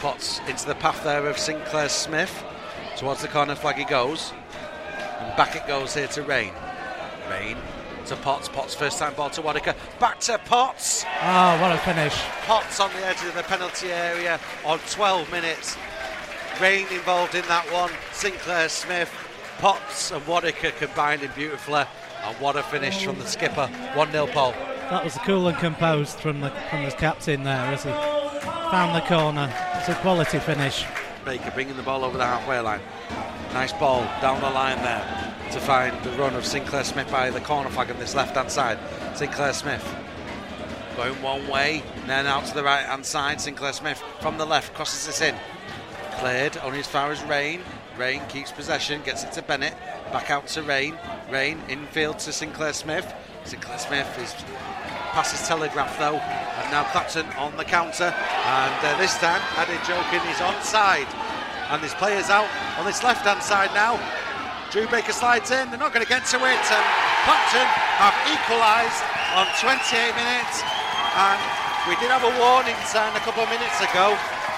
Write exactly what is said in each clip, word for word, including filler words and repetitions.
Potts into the path there of Sinclair Smith. Towards the corner flag he goes. And back it goes here to Rain. Rain to Potts. Potts first time ball to Waddicker. Back to Potts. Oh, what a finish. Potts on the edge of the penalty area on twelve minutes. Rain involved in that one. Sinclair Smith, Potts and Waddicker combining beautifully. And what a finish from the skipper. one nil Paul. That was cool and composed from the from the captain there as he found the corner. It's a quality finish. Baker bringing the ball over the halfway line. Nice ball down the line there to find the run of Sinclair Smith by the corner flag on this left hand side. Sinclair Smith going one way, then out to the right hand side. Sinclair Smith from the left crosses this in. Cleared only as far as Rain. Rain keeps possession, gets it to Bennett. Back out to Rain. Rain infield to Sinclair Smith. Sinclair Smith is pass is telegraphed though, and now Clapton on the counter, and uh, this time Adi Jokin is onside, and there's players out on this left hand side now. Drew Baker slides in, they're not going to get to it, and Clapton have equalised on twenty-eight minutes, and we did have a warning sign a couple of minutes ago.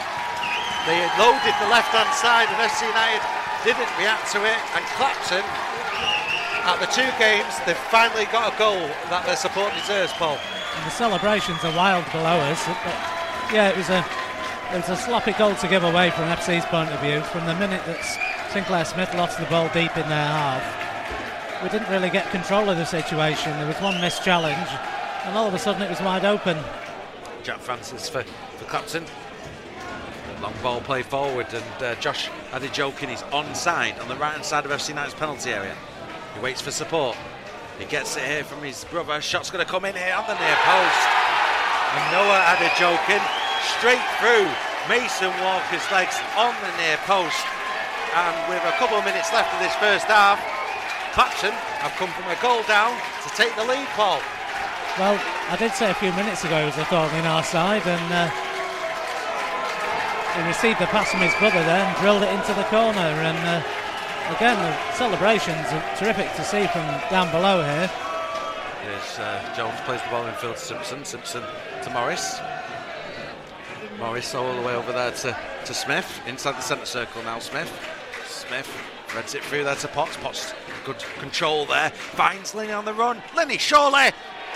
They had loaded the left hand side and F C United didn't react to it, and Clapton, at the two games, they've finally got a goal that their support deserves, Paul. And the celebrations are wild below us. But yeah, it was a it was a sloppy goal to give away from F C's point of view. From the minute that Sinclair Smith lost the ball deep in their half, we didn't really get control of the situation. There was one missed challenge, and all of a sudden it was wide open. Jack Francis for, for Clapton. Long ball play forward, and uh, Josh Adi-Jokin is onside on the right hand side of F C United's penalty area. He waits for support. He gets it here from his brother. Shot's going to come in here on the near post. And Noah Adi-Jokin straight through Mason Walker's legs on the near post. And with a couple of minutes left of this first half, Clapton have come from a goal down to take the lead, Paul. Well, I did say a few minutes ago it was a thorn in our side, and uh, he received the pass from his brother there and drilled it into the corner. And uh, again, the celebrations are terrific to see from down below here. Here's uh, Jones plays the ball in field to Simpson. Simpson to Morris. Morris all the way over there to, to Smith. Inside the centre circle now, Smith. Smith threads it through there to Potts. Potts, good control there. Finds Linney on the run. Linney, surely!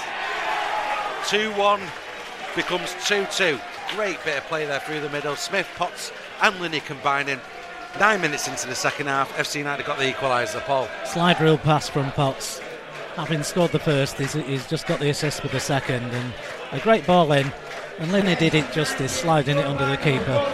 two one becomes two two. Great bit of play there through the middle. Smith, Potts and Linney combining. Nine minutes into the second half, F C United got the equaliser, Paul. Slide rule pass from Potts. Having scored the first, he's, he's just got the assist for the second, and a great ball in, and Linney did it justice, sliding it under the keeper.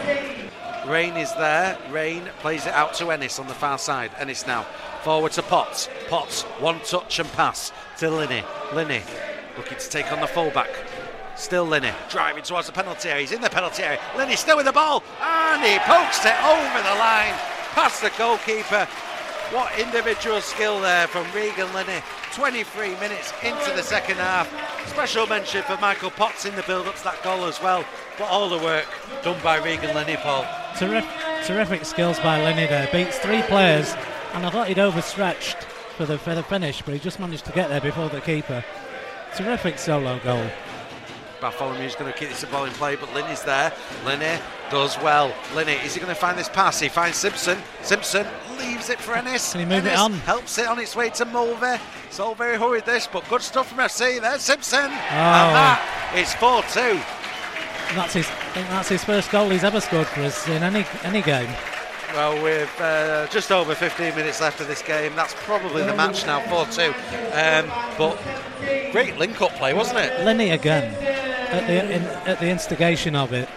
Rain is there. Rain plays it out to Ennis on the far side. Ennis now forward to Potts. Potts, one touch and pass to Linney. Linney looking to take on the fullback. Still Linney driving towards the penalty area. He's in the penalty area. Linney still with the ball, and he pokes it over the line past the goalkeeper. What individual skill there from Regan Linney. twenty-three minutes into the second half. Special mention for Michael Potts in the build-up to that goal as well. But all the work done by Regan Linney, Paul. Terrific, terrific skills by Linney there. Beats three players, and I thought he'd overstretched for the, for the finish, but he just managed to get there before the keeper. Terrific solo goal. Bartholomew's going to keep this ball in play, but Linney's there. Linney does well. Linney, is he going to find this pass? He finds Simpson. Simpson leaves it for Ennis. Can he move Ennis it on? Helps it on its way to Mulvey. It's all very hurried this, but good stuff from F C. There's Simpson. Oh. And that is four two. That's his, I think that's his first goal he's ever scored for us in any any game. Well, with uh, just over fifteen minutes left of this game, that's probably the match now, four two. Um, but great link-up play, wasn't it? Linney again, at the in, at the instigation of it.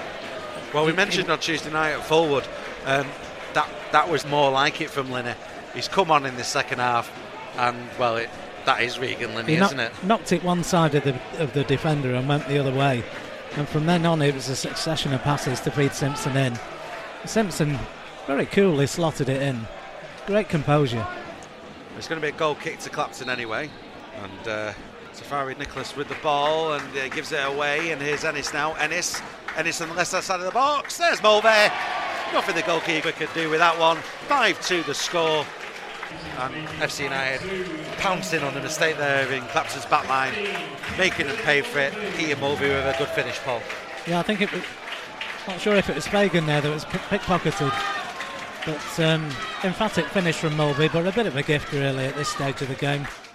Well, we mentioned on Tuesday night at Fulwood, um, that that was more like it from Linney. He's come on in the second half, and well, it, that is Regan Linney, he isn't knocked, it? Knocked it one side of the of the defender and went the other way. And from then on, it was a succession of passes to feed Simpson in. Simpson very coolly slotted it in. Great composure. It's going to be a goal kick to Clapton anyway. And uh, Safari Nicholas with the ball, and uh, gives it away. And here's Ennis now. Ennis. Ennis on the left side of the box. There's Mulvey. Nothing the goalkeeper could do with that one. five two the score. And F C United pouncing on a mistake there in Clapton's back line, making them pay for it. Keaton Mulvey with a good finish, Paul. Yeah, I think it was, Not sure if it was Fagan there that was pick- pickpocketed. But um, emphatic finish from Mulvey, but a bit of a gift really at this stage of the game.